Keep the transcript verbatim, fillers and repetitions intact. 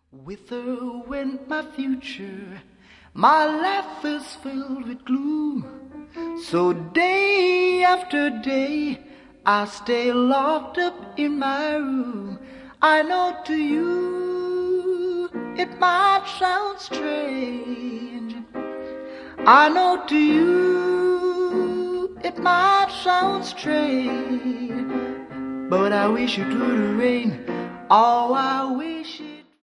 Whither went my future? My life is filled with gloom. So day after day I stay locked up in my room. I know to you it might sound strange. I know to you it might sound strange, but I wish it would rain. Oh, I wish it